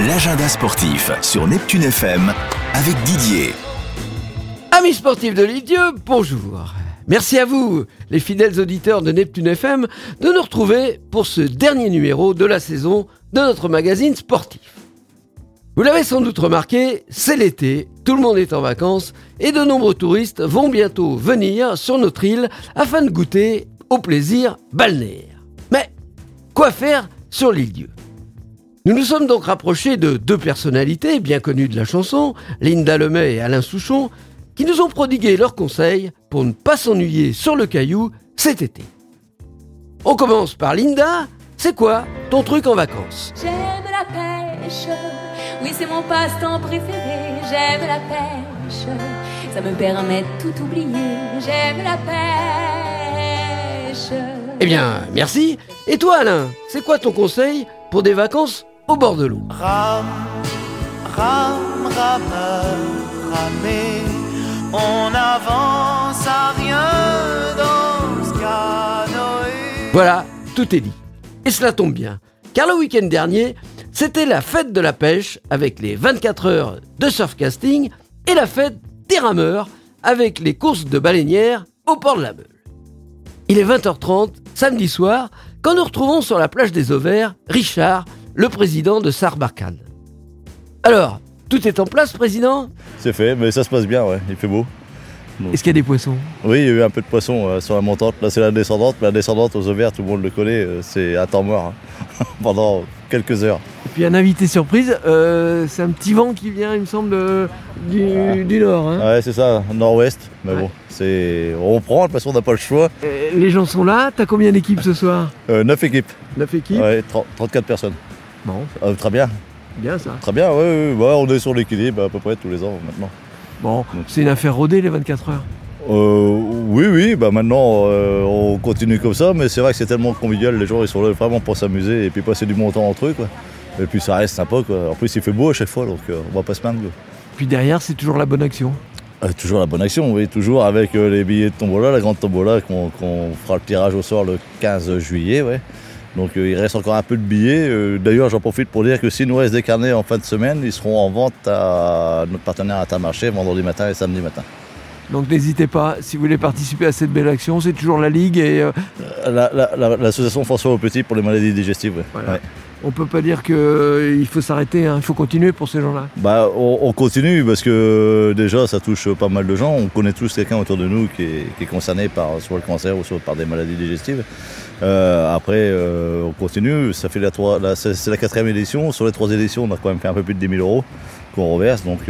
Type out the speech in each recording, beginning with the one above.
l'agenda sportif sur Neptune FM avec Didier. Amis sportifs de l'Idieu, bonjour. Merci à vous, les fidèles auditeurs de Neptune FM, de nous retrouver pour ce dernier numéro de la saison de notre magazine sportif. Vous l'avez sans doute remarqué, c'est l'été, tout le monde est en vacances et de nombreux touristes vont bientôt venir sur notre île afin de goûter au plaisir balnéaire. Mais quoi faire sur l'île Dieu ? Nous nous sommes donc rapprochés de deux personnalités bien connues de la chanson, Linda Lemay et Alain Souchon, qui nous ont prodigué leurs conseils pour ne pas s'ennuyer sur le caillou cet été. On commence par Linda. C'est quoi ton truc en vacances ? J'aime la pêche, oui c'est mon passe-temps préféré. J'aime la pêche, ça me permet de tout oublier. J'aime la pêche. Eh bien, merci. Et toi Alain, c'est quoi ton conseil pour des vacances au bord de l'eau ? Rame, rameur, ramer. On n'avance à rien dans ce canoë. Voilà, tout est dit. Et cela tombe bien, car le week-end dernier, c'était la fête de la pêche avec les 24 heures de surfcasting et la fête des rameurs avec les courses de baleinières au port de la Meule. Il est 20h30, samedi soir, quand nous retrouvons sur la plage des Auvers Richard, le président de Sarbacane. Alors, tout est en place, président ? C'est fait, mais ça se passe bien, ouais. Il fait beau. Est-ce qu'il y a des poissons ? Oui, il y a eu un peu de poisson sur la montante. Là, c'est la descendante. Mais la descendante aux Auvers, tout le monde le connaît, c'est à temps mort hein. Pendant quelques heures. Et puis un invité surprise, c'est un petit vent qui vient, il me semble, du nord. Hein. Ouais, c'est ça, nord-ouest. Mais bon, on prend, de toute façon, on n'a pas le choix. Les gens sont là. T'as combien d'équipes ce soir ? 9 équipes. 9 équipes ? Ouais, 34 personnes. Bon. Très bien. Bien ça. Très bien, ouais, on est sur l'équilibre à peu près tous les ans maintenant. Bon, c'est une affaire rodée les 24 heures. Oui, maintenant on continue comme ça, mais c'est vrai que c'est tellement convivial, les gens ils sont là vraiment pour s'amuser et puis passer du bon temps entre eux quoi. Et puis ça reste sympa quoi. En plus il fait beau à chaque fois donc on va pas se plaindre. Puis derrière c'est toujours la bonne action. Toujours la bonne action, oui, toujours avec les billets de tombola, la grande tombola qu'on fera le tirage au sort le 15 juillet, ouais. Donc il reste encore un peu de billets. D'ailleurs, j'en profite pour dire que s'il nous reste des carnets en fin de semaine, ils seront en vente à notre partenaire Intermarché vendredi matin et samedi matin. Donc n'hésitez pas, si vous voulez participer à cette belle action, c'est toujours la Ligue et... L'association François Aupetit pour les maladies digestives, ouais. Voilà. Ouais. On peut pas dire qu'il faut s'arrêter, hein. Il faut continuer pour ces gens-là. On continue parce que déjà ça touche pas mal de gens. On connaît tous quelqu'un autour de nous qui est concerné par soit le cancer ou soit par des maladies digestives. Après on continue, ça fait c'est la 4e édition. Sur les 3 éditions on a quand même fait un peu plus de 10 000 € qu'on reverse. Donc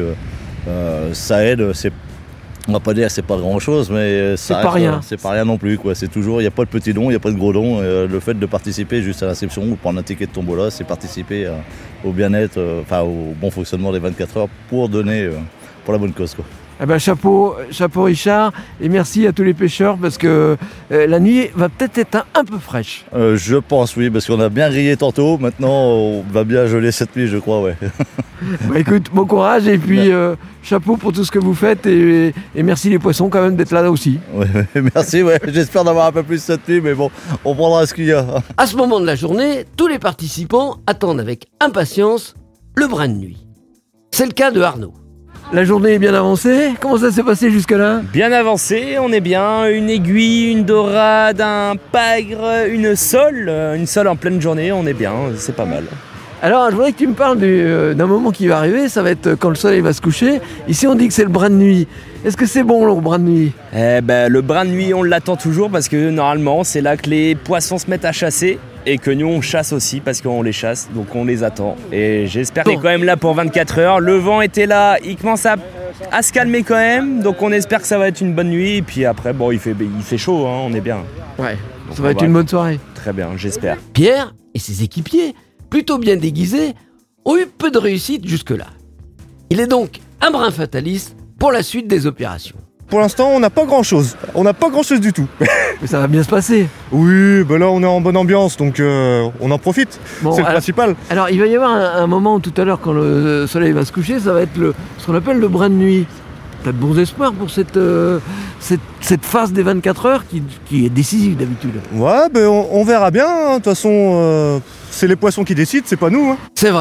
ça aide, on va pas dire que c'est pas grand chose, mais ça c'est pas rien. C'est pas rien non plus quoi. C'est toujours, il n'y a pas de petits dons, il n'y a pas de gros dons. Le fait de participer juste à l'inscription ou prendre un ticket de tombola, c'est participer au bien-être, au bon fonctionnement des 24 heures pour donner pour la bonne cause quoi. Eh ben, chapeau Richard, et merci à tous les pêcheurs parce que la nuit va peut-être être un peu fraîche. Je pense oui, parce qu'on a bien grillé tantôt, maintenant on va bien geler cette nuit je crois, ouais. Écoute, bon courage et puis chapeau pour tout ce que vous faites et merci les poissons quand même d'être là aussi. Ouais, merci, ouais. J'espère d'avoir un peu plus cette nuit, mais bon, on prendra ce qu'il y a. À ce moment de la journée, tous les participants attendent avec impatience le brin de nuit. C'est le cas de Arnaud. La journée est bien avancée. Comment ça s'est passé jusque-là ? Bien avancé, on est bien. Une aiguille, une dorade, un pagre, une sole en pleine journée, on est bien, c'est pas mal. Alors, je voudrais que tu me parles d'un moment qui va arriver, ça va être quand le soleil va se coucher. Ici, on dit que c'est le brin de nuit. Est-ce que c'est bon, le brin de nuit ? Le brin de nuit, on l'attend toujours parce que normalement, c'est là que les poissons se mettent à chasser et que nous, on chasse aussi parce qu'on les chasse, donc on les attend. Et j'espère qu'il est quand même là pour 24 heures. Le vent était là, il commence à se calmer quand même, donc on espère que ça va être une bonne nuit. Et puis après, bon, il fait chaud, hein, on est bien. Ouais, ça va être une bonne soirée. Très bien, j'espère. Pierre et ses équipiers, plutôt bien déguisés, ont eu peu de réussite jusque-là. Il est donc un brin fataliste pour la suite des opérations. Pour l'instant, on n'a pas grand-chose. On n'a pas grand-chose du tout. Mais ça va bien se passer. Oui, là, on est en bonne ambiance, donc on en profite. Bon, c'est le principal. Alors, il va y avoir un moment tout à l'heure, quand le soleil va se coucher, ça va être ce qu'on appelle le brin de nuit. T'as de bons espoirs pour cette phase des 24 heures qui est décisive d'habitude. Ouais, on verra bien. De toute façon, c'est les poissons qui décident, c'est pas nous. Hein. C'est vrai.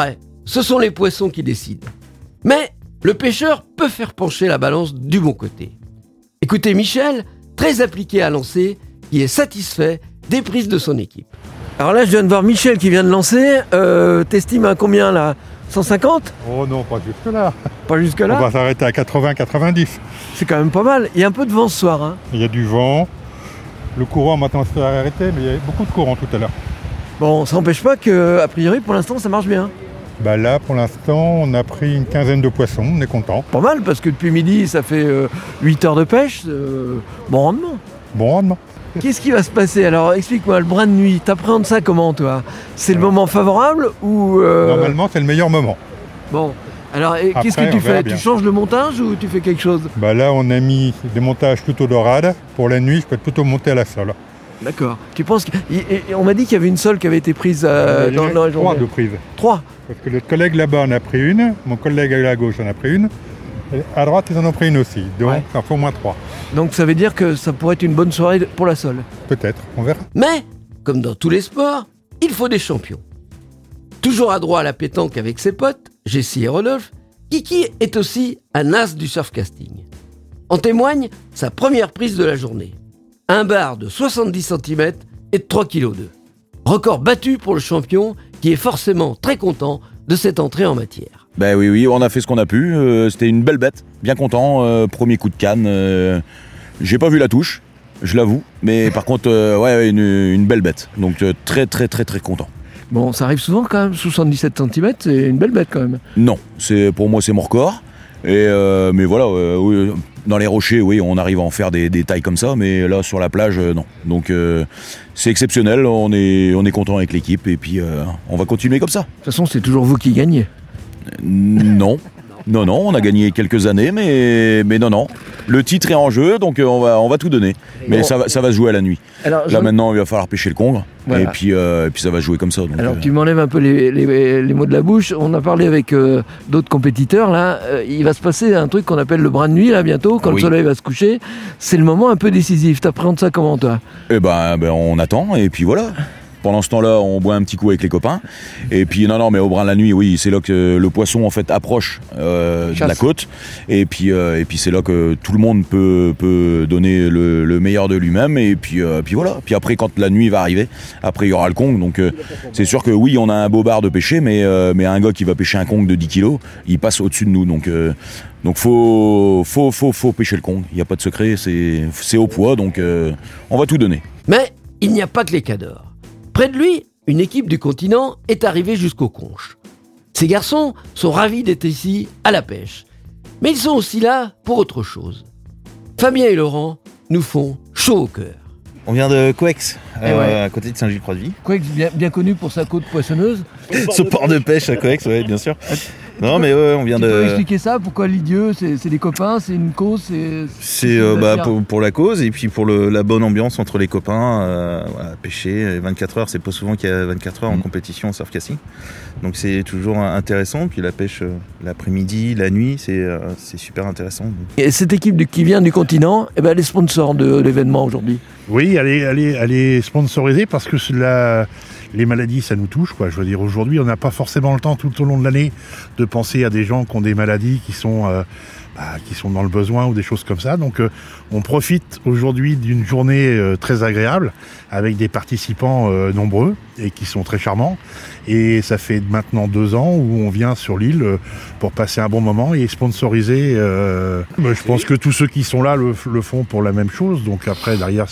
ce sont les poissons qui décident. Mais le pêcheur peut faire pencher la balance du bon côté. Écoutez Michel, très appliqué à lancer, qui est satisfait des prises de son équipe. Alors là, je viens de voir Michel qui vient de lancer. T'estimes à combien là ? 150 ? Oh non, pas jusque-là. Pas jusque-là ? On va s'arrêter à 80-90. C'est quand même pas mal. Il y a un peu de vent ce soir. Hein. Il y a du vent. Le courant maintenant s'est arrêté, mais il y a beaucoup de courant tout à l'heure. Bon, ça n'empêche pas que, a priori, pour l'instant, ça marche bien. Bah là, pour l'instant, on a pris une quinzaine de poissons, on est content. Pas mal, parce que depuis midi, ça fait 8 heures de pêche. Bon rendement. Bon rendement. Qu'est-ce qui va se passer ? Alors, explique-moi, le brin de nuit, t'appréhendes ça comment, toi ? C'est le moment favorable ou... Normalement, c'est le meilleur moment. Bon, alors, qu'est-ce Après, que tu on verra fais ? bien. Tu changes le montage ou tu fais quelque chose ? Bah là, on a mis des montages plutôt dorades. Pour la nuit, je peux plutôt monter à la sole. D'accord. Tu penses on m'a dit qu'il y avait une sole qui avait été prise Il y a dans la journée. 3 de prises. 3 Parce que le collègue là-bas en a pris une, mon collègue à la gauche en a pris une, et à droite ils en ont pris une aussi, donc Ouais. ça fait au moins 3. Donc ça veut dire que ça pourrait être une bonne soirée pour la sole. Peut-être, on verra. Mais, comme dans tous les sports, il faut des champions. Toujours adroit à la pétanque avec ses potes, Jessie et Rodolphe, Kiki est aussi un as du surfcasting. En témoigne sa première prise de la journée. Un bar de 70 cm et de 3,2 kg. Record battu pour le champion qui est forcément très content de cette entrée en matière. Ben oui, on a fait ce qu'on a pu. C'était une belle bête, bien content. Premier coup de canne. J'ai pas vu la touche, je l'avoue. Mais par contre, une belle bête. Donc très content. Bon, ça arrive souvent quand même, 77 cm, c'est une belle bête quand même. Non, pour moi c'est mon record. Mais voilà, oui, dans les rochers, oui, on arrive à en faire des tailles comme ça, mais là sur la plage, non. Donc c'est exceptionnel, on est content avec l'équipe et puis on va continuer comme ça. De toute façon, c'est toujours vous qui gagnez. Non, on a gagné quelques années, mais non. Le titre est en jeu, donc on va tout donner. Mais Bon. ça va se jouer à la nuit. Alors, Là maintenant, il va falloir pêcher le congre, Voilà. et puis ça va se jouer comme ça. Donc, Alors tu m'enlèves un peu les mots de la bouche. On a parlé avec d'autres compétiteurs là. Il va se passer un truc qu'on appelle le brin de nuit là bientôt, quand Oui. le soleil va se coucher. C'est le moment un peu décisif. T'appréhendes ça comment toi ? Eh ben, on attend, et puis voilà. Pendant ce temps-là, on boit un petit coup avec les copains. Et puis, non, mais au brin de la nuit, oui, c'est là que le poisson, en fait, approche de la côte. Et puis c'est là que tout le monde peut donner le meilleur de lui-même. Et puis voilà. Puis après, quand la nuit va arriver, après, il y aura le cong. Donc, c'est sûr que oui, on a un beau bar de pêcher, mais un gars qui va pêcher un cong de 10 kilos, il passe au-dessus de nous. Donc faut pêcher le cong. Il n'y a pas de secret, c'est au poids. Donc, on va tout donner. Mais il n'y a pas que les cadors. Près de lui, une équipe du continent est arrivée jusqu'aux conches. Ces garçons sont ravis d'être ici à la pêche. Mais ils sont aussi là pour autre chose. Fabien et Laurent nous font chaud au cœur. On vient de Coex, ouais. à côté de Saint-Gilles-Croix-de-Vie. Coex, bien connu pour sa côte poissonneuse. Ce port de pêche à Coex, oui, bien sûr. Non, mais ouais, on vient Tu peux de... expliquer ça ? Pourquoi l'idieux ? C'est des copains ? C'est une cause ? C'est pour la cause et puis pour la bonne ambiance entre les copains. Voilà, pêcher, 24 heures, c'est pas souvent qu'il y a 24 heures en compétition en surf-casting. Donc c'est toujours intéressant. Puis la pêche l'après-midi, la nuit, c'est super intéressant. Et cette équipe qui vient du continent, elle est sponsor de l'événement aujourd'hui. Oui, elle est sponsorisée parce que les maladies, ça nous touche, quoi. Je veux dire, aujourd'hui, on n'a pas forcément le temps tout au long de l'année de penser à des gens qui ont des maladies qui sont dans le besoin ou des choses comme ça. Donc, on profite aujourd'hui d'une journée très agréable avec des participants nombreux et qui sont très charmants. Et ça fait maintenant 2 ans où on vient sur l'île pour passer un bon moment et sponsoriser. Je pense que tous ceux qui sont là le font pour la même chose. Donc après, derrière,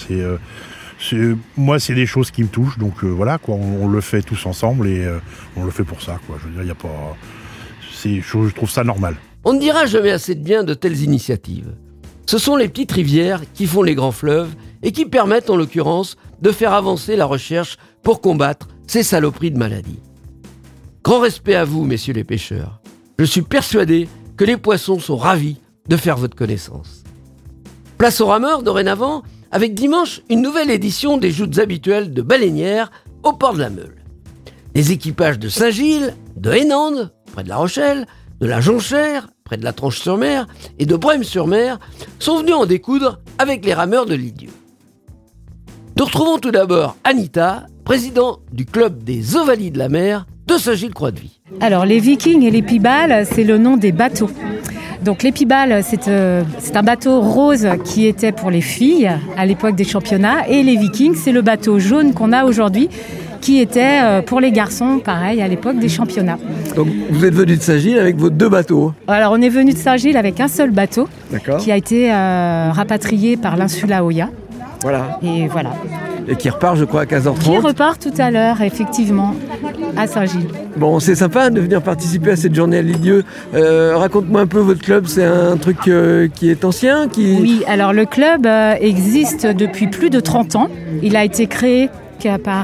moi, c'est des choses qui me touchent, donc voilà, quoi. On le fait tous ensemble et on le fait pour ça, quoi. Je veux dire, il y a pas, je trouve ça normal. On ne dira jamais assez de bien de telles initiatives. Ce sont les petites rivières qui font les grands fleuves et qui permettent, en l'occurrence, de faire avancer la recherche pour combattre ces saloperies de maladies. Grand respect à vous, messieurs les pêcheurs. Je suis persuadé que les poissons sont ravis de faire votre connaissance. Place aux rameurs, dorénavant, avec dimanche une nouvelle édition des joutes habituelles de baleinières au port de la Meule. Les équipages de Saint-Gilles, de Hénande, près de La Rochelle, de la Jonchère, près de la Tranche-sur-Mer, et de Brême-sur-Mer, sont venus en découdre avec les rameurs de l'Idieu. Nous retrouvons tout d'abord Anita, président du club des Ovalies de la mer de Saint-Gilles-Croix-de-Vie. Alors les Vikings et les Pibales, c'est le nom des bateaux. Donc les Pibales, c'est un bateau rose qui était pour les filles à l'époque des championnats. Et les Vikings, c'est le bateau jaune qu'on a aujourd'hui, qui était pour les garçons, pareil, à l'époque des championnats. Donc vous êtes venu de Saint-Gilles avec vos 2 bateaux. Alors on est venu de Saint-Gilles avec un seul bateau, D'accord. qui a été rapatrié par l'Insula Oya. Voilà. Et voilà. Et qui repart, je crois, à 15h30. Qui repart tout à l'heure, effectivement, à Saint-Gilles. Bon, c'est sympa de venir participer à cette journée à l'île-Dieu. Raconte-moi un peu votre club, c'est un truc qui est ancien Oui, alors le club existe depuis plus de 30 ans. Il a été créé par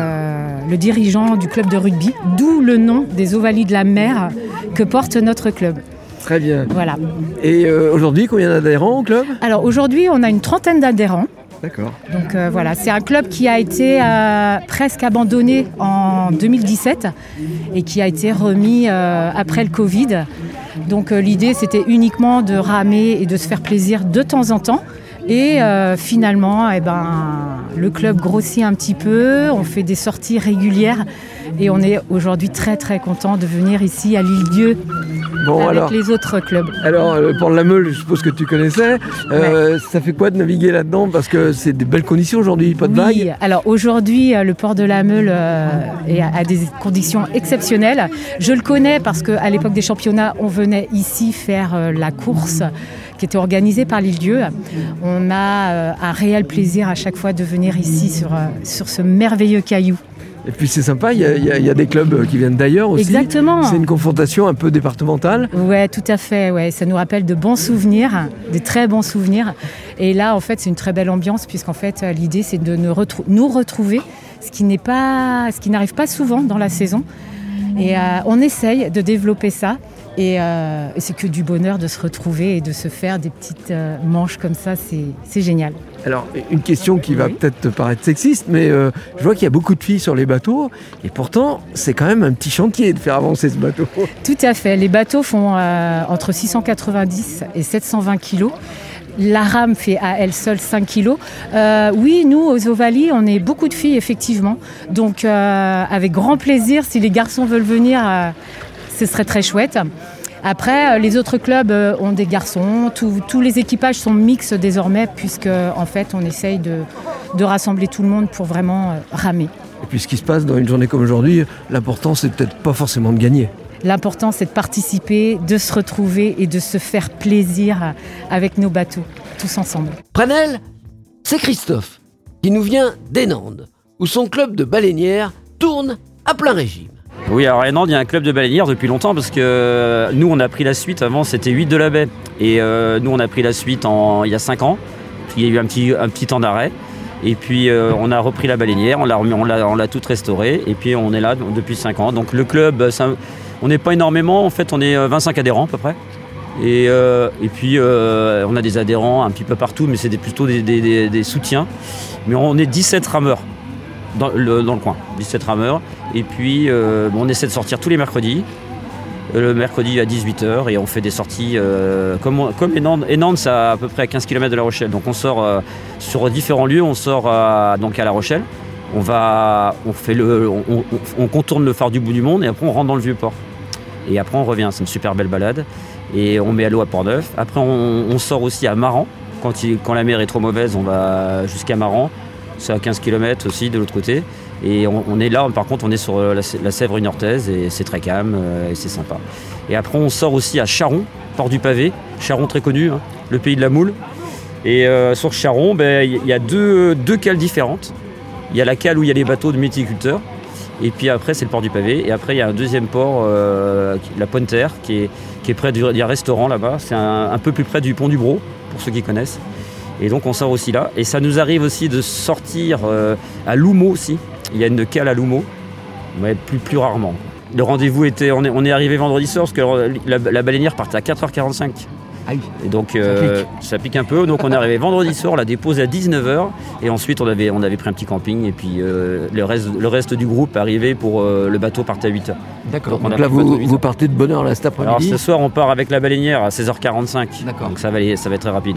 le dirigeant du club de rugby, d'où le nom des Ovalies de la Mer que porte notre club. Très bien. Voilà. Et aujourd'hui, combien d'adhérents au club ? Alors aujourd'hui, on a une 30aine d'adhérents. D'accord. Donc voilà, c'est un club qui a été presque abandonné en 2017 et qui a été remis après le Covid. Donc l'idée, c'était uniquement de ramer et de se faire plaisir de temps en temps. Et finalement, le club grossit un petit peu, on fait des sorties régulières et on est aujourd'hui très très content de venir ici à l'île-Dieu avec les autres clubs. Alors, pour la Meule, je suppose que tu connaissais. Ça fait quoi de naviguer là-dedans ? Parce que c'est des belles conditions aujourd'hui, pas de vagues. Oui, alors aujourd'hui, le port de la Meule est à des conditions exceptionnelles. Je le connais parce qu'à l'époque des championnats, on venait ici faire la course qui était organisée par l'île-Dieu. On a un réel plaisir à chaque fois de venir ici sur ce merveilleux caillou. Et puis c'est sympa, il y a des clubs qui viennent d'ailleurs aussi. Exactement. C'est une confrontation un peu départementale. Ouais, tout à fait. Ouais. Ça nous rappelle de bons souvenirs, des très bons souvenirs. Et là, en fait, c'est une très belle ambiance puisqu'en fait, l'idée, c'est de nous retrouver, ce qui n'arrive pas souvent dans la saison. Et on essaye de développer ça. Et c'est que du bonheur de se retrouver et de se faire des petites manches comme ça, c'est génial. Alors, une question qui va peut-être te paraître sexiste, mais je vois qu'il y a beaucoup de filles sur les bateaux, et pourtant, c'est quand même un petit chantier de faire avancer ce bateau. Tout à fait. Les bateaux font entre 690 et 720 kilos. La rame fait à elle seule 5 kilos. Oui, nous, aux Ovalies, on est beaucoup de filles, effectivement. Donc, avec grand plaisir, si les garçons veulent venir, ce serait très chouette. Après, les autres clubs ont des garçons. Tous les équipages sont mixtes désormais, puisque en fait, on essaye de rassembler tout le monde pour vraiment ramer. Et puis, ce qui se passe dans une journée comme aujourd'hui, l'important, c'est peut-être pas forcément de gagner. L'important, c'est de participer, de se retrouver et de se faire plaisir avec nos bateaux, tous ensemble. Prenel, c'est Christophe, qui nous vient d'Enande, où son club de baleinières tourne à plein régime. Oui, alors à Enande, il y a un club de baleinières depuis longtemps parce que nous, on a pris la suite. Avant, c'était 8 de la baie. Et nous, on a pris la suite il y a 5 ans. Puis, il y a eu un petit temps d'arrêt. Et puis, on a repris la baleinière, on l'a toute restaurée. Et puis, on est là depuis 5 ans. Donc, le club, on n'est pas énormément. En fait, on est 25 adhérents à peu près. Et puis, on a des adhérents un petit peu partout, mais c'est plutôt des soutiens. Mais on est 17 rameurs. Dans le coin, 17 rameurs. Et puis, on essaie de sortir tous les mercredis. Le mercredi à 18h. Et on fait des sorties comme Enande, c'est à peu près à 15 km de La Rochelle. Donc, on sort sur différents lieux. On sort donc à La Rochelle. On contourne le phare du bout du monde. Et après, on rentre dans le Vieux-Port. Et après, on revient. C'est une super belle balade. Et on met à l'eau à Port-Neuf. Après, on sort aussi à Maran. Quand la mer est trop mauvaise, on va jusqu'à Maran. C'est à 15 km aussi de l'autre côté. Et on est là, par contre, on est sur la Sèvre niortaise et c'est très calme et c'est sympa. Et après, on sort aussi à Charon, port du Pavé. Charon très connu, hein, le pays de la moule. Et sur Charon, il y a deux cales différentes. Il y a la cale où il y a les bateaux de méticulteurs. Et puis après, c'est le port du Pavé. Et après, il y a un deuxième port, la Pointe-Terre, qui est près il y a un restaurant là-bas. C'est un peu plus près du pont du Bro, pour ceux qui connaissent. Et donc on sort aussi là. Et ça nous arrive aussi de sortir à Loumeau aussi. Il y a une cale à Loumeau, mais plus rarement. Le rendez-vous était... On est arrivé vendredi soir parce que la baleinière partait à 4h45. Et donc ça pique un peu. Donc on est arrivé vendredi soir, on l'a déposé à 19h. Et ensuite on avait pris un petit camping. Et puis le reste du groupe est arrivé pour le bateau partait à 8h. D'accord. Donc là vous partez de bonne heure là cet après-midi. Alors ce soir on part avec la baleinière à 16h45. D'accord. Donc ça va être très rapide.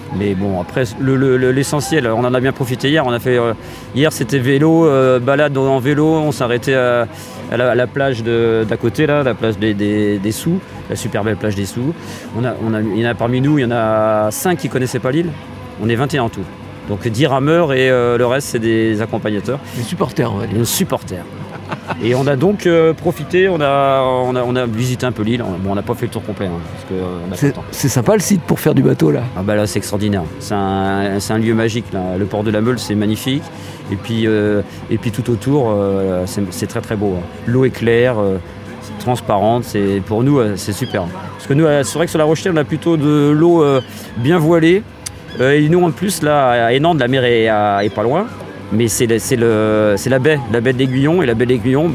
Mais bon, après, l'essentiel, on en a bien profité hier. On a fait, hier, c'était vélo, balade en vélo. On s'arrêtait à la plage d'à côté, là, la plage des Sous, la super belle plage des Sous. Il y en a parmi nous, il y en a 5 qui ne connaissaient pas l'île. On est 21 en tout. Donc 10 rameurs et le reste, c'est des accompagnateurs. Des supporters, on va dire. Des supporters. Et on a donc profité, on a visité un peu l'île. Bon, on n'a pas fait le tour complet. Parce que, c'est sympa le site pour faire du bateau là. Ah bah là c'est extraordinaire. C'est un lieu magique là. Le port de la Meule c'est magnifique. Et puis tout autour c'est très très beau. L'eau est claire, c'est transparente. Pour nous c'est super. Parce que nous c'est vrai que sur la Rochetière on a plutôt de l'eau bien voilée. Et nous en plus là à Énande la mer est pas loin. Mais c'est la baie de l'Aiguillon, et la baie de l'Aiguillon,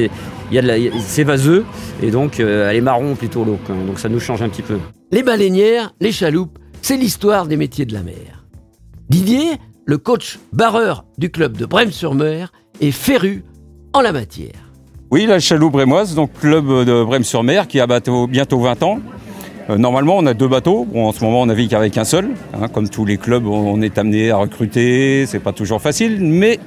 c'est vaseux, et donc elle est marron plutôt l'eau, donc ça nous change un petit peu. Les baleinières, les chaloupes, c'est l'histoire des métiers de la mer. Didier, le coach barreur du club de Brême-sur-Mer, est féru en la matière. Oui, la chaloupe brémoise, donc club de Brême-sur-Mer qui a bientôt 20 ans. Normalement, on a 2 bateaux. Bon, en ce moment, on navigue avec un seul. Comme tous les clubs, on est amené à recruter. C'est pas toujours facile, mais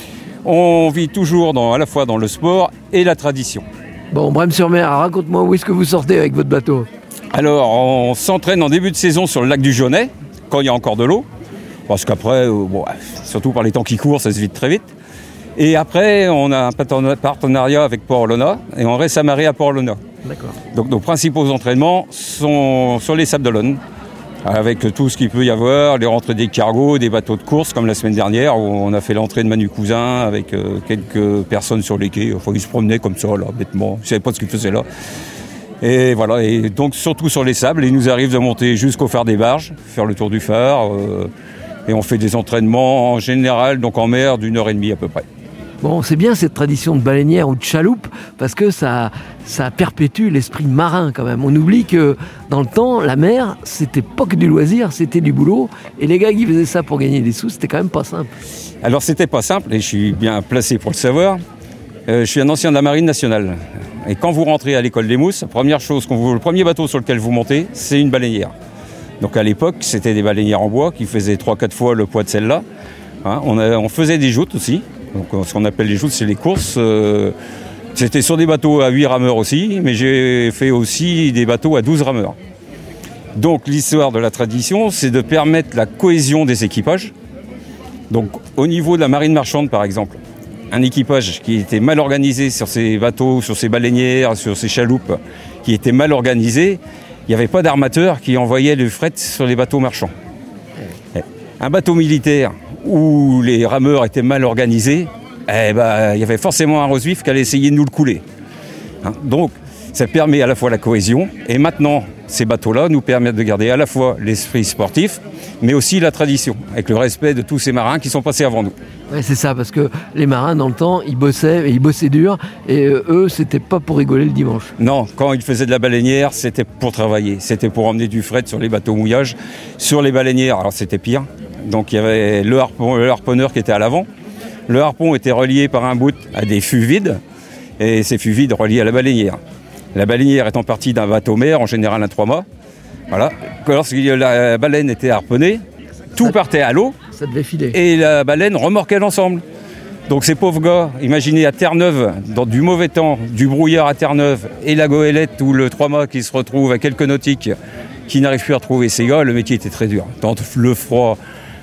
on vit toujours à la fois dans le sport et la tradition. Bon, Brême-sur-Mer, raconte-moi où est-ce que vous sortez avec votre bateau ? Alors, on s'entraîne en début de saison sur le lac du Jonnet, quand il y a encore de l'eau. Parce qu'après, surtout par les temps qui courent, ça se vide très vite. Et après, on a un partenariat avec Port-Olona et on reste amarré à Port-Olona. D'accord. Donc nos principaux entraînements sont sur les Sables d'Olonne, avec tout ce qu'il peut y avoir, les rentrées des cargos, des bateaux de course, comme la semaine dernière, où on a fait l'entrée de Manu Cousin avec quelques personnes sur les quais. Enfin, ils se promenaient comme ça, là, bêtement. Ils ne savaient pas ce qu'ils faisaient là. Et voilà, et donc surtout sur les sables, il nous arrive de monter jusqu'au phare des barges, faire le tour du phare, et on fait des entraînements en général, donc en mer, d'1h30 à peu près. Bon, c'est bien cette tradition de baleinière ou de chaloupe, parce que ça perpétue l'esprit marin quand même. On oublie que dans le temps, la mer, c'était pas que du loisir, c'était du boulot. Et les gars qui faisaient ça pour gagner des sous, c'était quand même pas simple. Alors c'était pas simple, et je suis bien placé pour le savoir. Je suis un ancien de la Marine nationale. Et quand vous rentrez à l'école des Mousses, le premier bateau sur lequel vous montez, c'est une baleinière. Donc à l'époque, c'était des baleinières en bois qui faisaient 3-4 fois le poids de celle-là. On faisait des joutes aussi. Donc, ce qu'on appelle les joutes, c'est les courses. C'était sur des bateaux à 8 rameurs aussi, mais j'ai fait aussi des bateaux à 12 rameurs. Donc l'histoire de la tradition, c'est de permettre la cohésion des équipages. Donc au niveau de la marine marchande, par exemple, un équipage qui était mal organisé sur ses bateaux, sur ses baleinières, sur ses chaloupes, qui était mal organisé, il n'y avait pas d'armateur qui envoyait le fret sur les bateaux marchands. Un bateau militaire où les rameurs étaient mal organisés, il y avait forcément un rose vif qui allait essayer de nous le couler. Donc, ça permet à la fois la cohésion, et maintenant, ces bateaux-là nous permettent de garder à la fois l'esprit sportif, mais aussi la tradition, avec le respect de tous ces marins qui sont passés avant nous. Ouais, c'est ça, parce que les marins, dans le temps, ils bossaient dur, et eux, c'était pas pour rigoler le dimanche. Non, quand ils faisaient de la baleinière, c'était pour travailler, c'était pour emmener du fret sur les bateaux mouillage. Sur les baleinières, alors c'était pire. Donc il y avait le harponneur qui était à l'avant. Le harpon était relié par un bout à des fûts vides, et ces fûts vides reliés à la baleinière. La baleinière étant partie d'un bateau mer, en général un 3 mâts. Voilà. Lorsque la baleine était harponnée, tout partait à l'eau. Ça devait filer. Et la baleine remorquait l'ensemble. Donc ces pauvres gars, imaginez à Terre-Neuve, dans du mauvais temps, du brouillard à Terre-Neuve, et la goélette ou le 3 mâts qui se retrouve à quelques nautiques, qui n'arrivent plus à retrouver ces gars, le métier était très dur. Tant le froid,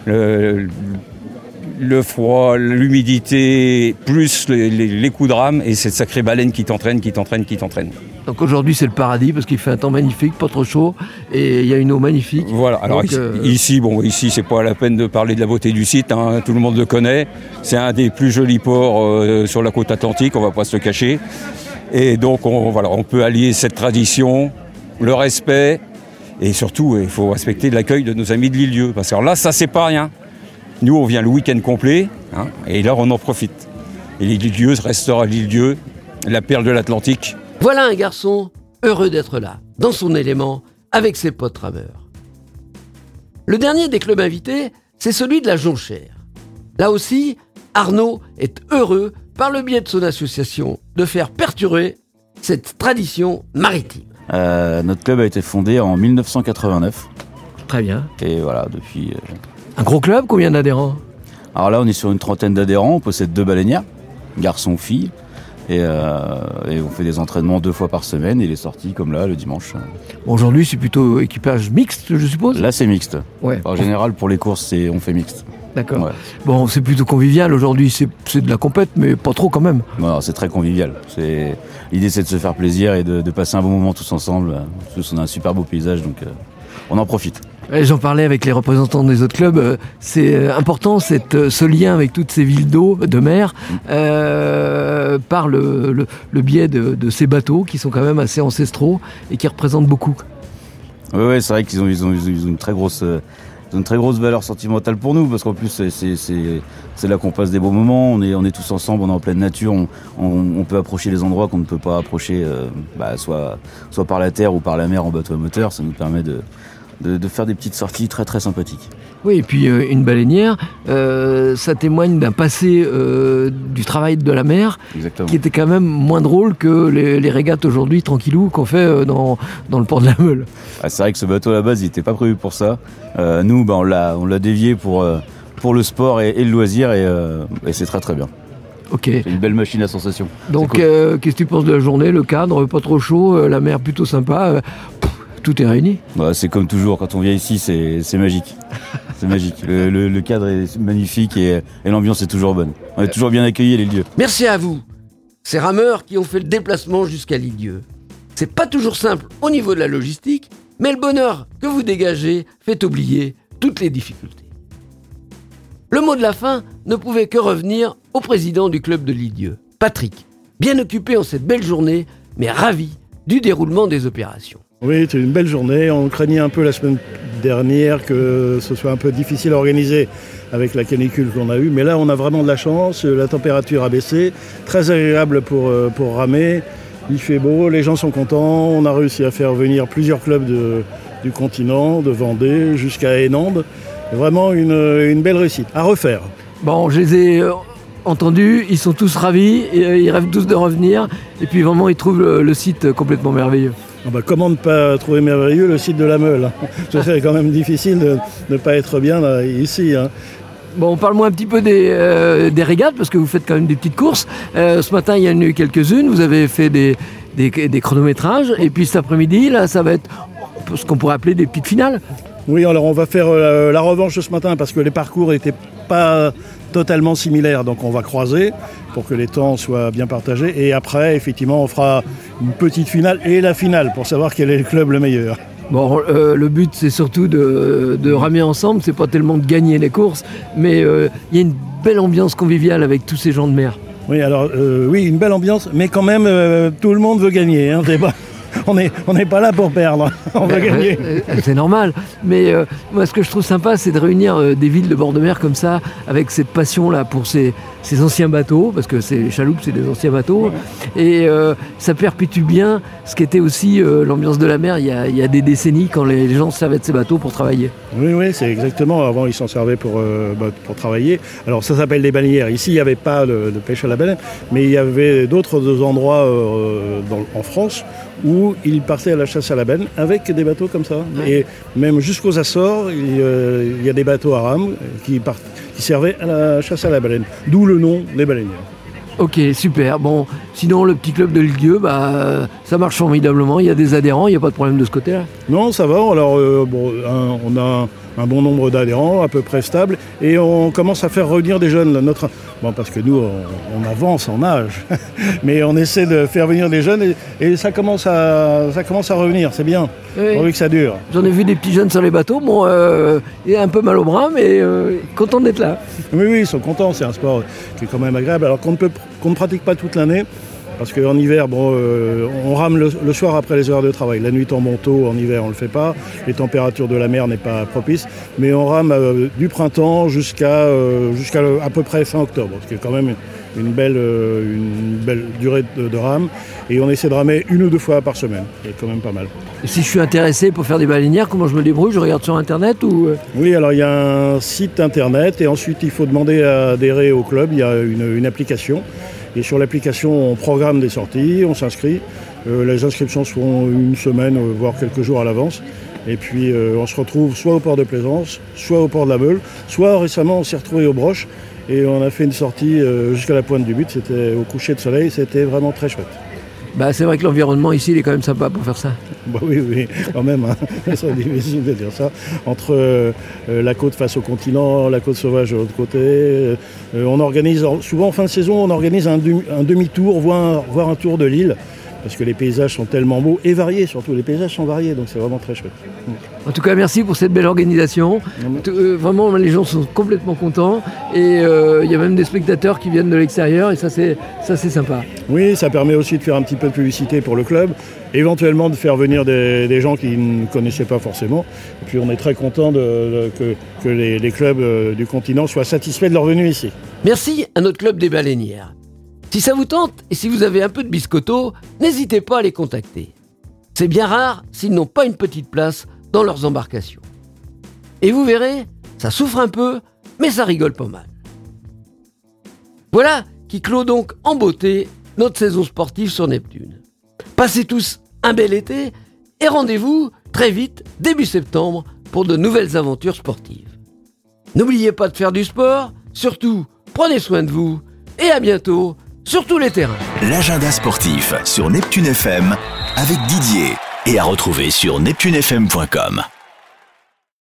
l'humidité, plus les coups de rame, et cette sacrée baleine qui t'entraîne. Donc aujourd'hui c'est le paradis parce qu'il fait un temps magnifique, pas trop chaud, et il y a une eau magnifique. Voilà, alors donc, ici c'est pas la peine de parler de la beauté du site, tout le monde le connaît. C'est un des plus jolis ports sur la côte atlantique, on va pas se le cacher. Et donc on peut allier cette tradition, le respect, et surtout il faut respecter l'accueil de nos amis de l'île-dieu, parce que là ça c'est pas rien. Nous, on vient le week-end complet, et là, on en profite. Et l'île-dieu restera l'île-dieu, la perle de l'Atlantique. Voilà un garçon heureux d'être là, dans son élément, avec ses potes rameurs. Le dernier des clubs invités, c'est celui de la Jonchère. Là aussi, Arnaud est heureux, par le biais de son association, de faire perdurer cette tradition maritime. Notre club a été fondé en 1989. Très bien. Et voilà, depuis... Un gros club, combien d'adhérents? Alors là, on est sur une trentaine d'adhérents, on possède 2 baleinières, garçons, filles. Et on fait des entraînements 2 fois par semaine et les sorties comme là le dimanche. Bon, aujourd'hui c'est plutôt équipage mixte, je suppose. Là c'est mixte. Ouais. En général pour les courses on fait mixte. D'accord. Ouais. Bon, c'est plutôt convivial aujourd'hui, c'est de la compète mais pas trop quand même. Non, c'est très convivial. L'idée c'est de se faire plaisir et de passer un bon moment tous ensemble. On a un super beau paysage donc on en profite. J'en parlais avec les représentants des autres clubs, c'est important ce lien avec toutes ces villes d'eau, de mer, par le biais de ces bateaux qui sont quand même assez ancestraux et qui représentent beaucoup. Oui, c'est vrai qu'ils ont une très grosse valeur sentimentale pour nous parce qu'en plus c'est là qu'on passe des beaux moments, on est tous ensemble, on est en pleine nature, on peut approcher les endroits qu'on ne peut pas approcher soit par la terre ou par la mer en bateau à moteur, ça nous permet de faire des petites sorties très très sympathiques. Oui, et puis une baleinière, ça témoigne d'un passé du travail de la mer. Exactement. Qui était quand même moins drôle que les régates aujourd'hui tranquillou qu'on fait dans le port de la Meule. Ah, c'est vrai que ce bateau à la base il n'était pas prévu pour ça. Nous on l'a dévié pour le sport et le loisir et c'est très très bien. Ok. C'est une belle machine à sensation. Donc cool. Qu'est-ce que tu penses de la journée, le cadre, pas trop chaud, la mer plutôt sympa, tout est réuni? C'est comme toujours, quand on vient ici, c'est magique. C'est magique. Le cadre est magnifique et l'ambiance est toujours bonne. On est toujours bien accueillis à l'Île-Dieu. Merci à vous, ces rameurs qui ont fait le déplacement jusqu'à l'Île-Dieu. C'est pas toujours simple au niveau de la logistique, mais le bonheur que vous dégagez fait oublier toutes les difficultés. Le mot de la fin ne pouvait que revenir au président du club de l'Île-Dieu, Patrick, bien occupé en cette belle journée, mais ravi du déroulement des opérations. Oui, c'était une belle journée. On craignait un peu la semaine dernière que ce soit un peu difficile à organiser avec la canicule qu'on a eue. Mais là, on a vraiment de la chance. La température a baissé. Très agréable pour ramer. Il fait beau, les gens sont contents. On a réussi à faire venir plusieurs clubs du continent, de Vendée jusqu'à Hénande. Vraiment une belle réussite. À refaire. Bon, je les ai entendus. Ils sont tous ravis. Ils rêvent tous de revenir. Et puis vraiment, ils trouvent le site complètement merveilleux. Comment ne pas trouver merveilleux le site de la Meule? C'est quand même difficile de ne pas être bien là, ici. Bon, parle-moi un petit peu des régates, parce que vous faites quand même des petites courses. Ce matin, il y en a eu quelques-unes. Vous avez fait des chronométrages. Et puis cet après-midi, là, ça va être ce qu'on pourrait appeler des petites finales. Oui, alors on va faire la revanche ce matin, parce que les parcours n'étaient pas totalement similaires. Donc on va croiser pour que les temps soient bien partagés. Et après, effectivement, on fera une petite finale et la finale pour savoir quel est le club le meilleur. Bon, le but, c'est surtout de ramer ensemble. C'est pas tellement de gagner les courses, mais il y a une belle ambiance conviviale avec tous ces gens de mer. Oui, alors, oui, une belle ambiance, mais quand même, tout le monde veut gagner. On n'est pas là pour perdre, on veut gagner. C'est normal, mais moi ce que je trouve sympa, c'est de réunir des villes de bord de mer comme ça, avec cette passion-là pour ces anciens bateaux, parce que les chaloupes, c'est des anciens bateaux, et ça perpétue bien ce qu'était aussi l'ambiance de la mer il y a des décennies, quand les gens se servaient de ces bateaux pour travailler. Oui, c'est exactement, avant ils s'en servaient pour travailler. Alors ça s'appelle des baleinières, ici il n'y avait pas de pêche à la baleine, mais il y avait d'autres endroits en France où ils partaient à la chasse à la baleine avec des bateaux comme ça. Ouais. Et même jusqu'aux Açores, il y a des bateaux à rames qui servaient à la chasse à la baleine. D'où le nom des baleinières. Ok, super. Bon, sinon le petit club de l'Île-Dieu, ça marche formidablement. Il y a des adhérents, il n'y a pas de problème de ce côté-là. Non, ça va. Alors, on a un bon nombre d'adhérents, à peu près stable, et on commence à faire revenir des jeunes. Parce que nous, on avance en âge, mais on essaie de faire venir des jeunes, et ça commence à revenir, c'est bien, pourvu que ça dure. J'en ai vu des petits jeunes sur les bateaux, il a un peu mal au bras, mais content d'être là. Oui, ils sont contents, c'est un sport qui est quand même agréable, alors qu'on ne pratique pas toute l'année. Parce qu'en hiver, on rame le soir après les heures de travail. La nuit tombe tôt, en hiver on ne le fait pas. Les températures de la mer n'est pas propice. Mais on rame du printemps jusqu'à à peu près fin octobre. Ce qui est quand même une belle durée de rame. Et on essaie de ramer 1 ou 2 fois par semaine. C'est quand même pas mal. Et si je suis intéressé pour faire des baleinières, comment je me débrouille? Je regarde sur Internet ou... Oui, alors il y a un site Internet. Et ensuite, il faut demander à adhérer au club. Il y a une application. Et sur l'application, on programme des sorties, on s'inscrit. Les inscriptions se font 1 semaine, voire quelques jours à l'avance. Et puis on se retrouve soit au port de Plaisance, soit au port de la Meule, soit récemment on s'est retrouvé aux Broches et on a fait une sortie jusqu'à la pointe du but, c'était au coucher de soleil, c'était vraiment très chouette. Bah, c'est vrai que l'environnement ici, il est quand même sympa pour faire ça. Bah oui, quand même, hein. C'est difficile de dire ça. Entre la côte face au continent, la côte sauvage de l'autre côté, on organise, souvent en fin de saison, on organise un demi-tour, voire un tour de l'île, parce que les paysages sont tellement beaux et variés, surtout les paysages sont variés, donc c'est vraiment très chouette. En tout cas, merci pour cette belle organisation. Vraiment, les gens sont complètement contents et il y a même des spectateurs qui viennent de l'extérieur et ça c'est sympa. Oui, ça permet aussi de faire un petit peu de publicité pour le club, éventuellement de faire venir des gens qui ne connaissaient pas forcément. Et puis on est très content que les clubs du continent soient satisfaits de leur venue ici. Merci à notre club des baleinières. Si ça vous tente et si vous avez un peu de biscotto, n'hésitez pas à les contacter. C'est bien rare s'ils n'ont pas une petite place dans leurs embarcations. Et vous verrez, ça souffre un peu, mais ça rigole pas mal. Voilà qui clôt donc en beauté notre saison sportive sur Neptune. Passez tous un bel été et rendez-vous très vite, début septembre, pour de nouvelles aventures sportives. N'oubliez pas de faire du sport, surtout prenez soin de vous et à bientôt sur tous les terrains. L'agenda sportif sur Neptune FM avec Didier et à retrouver sur neptunefm.com.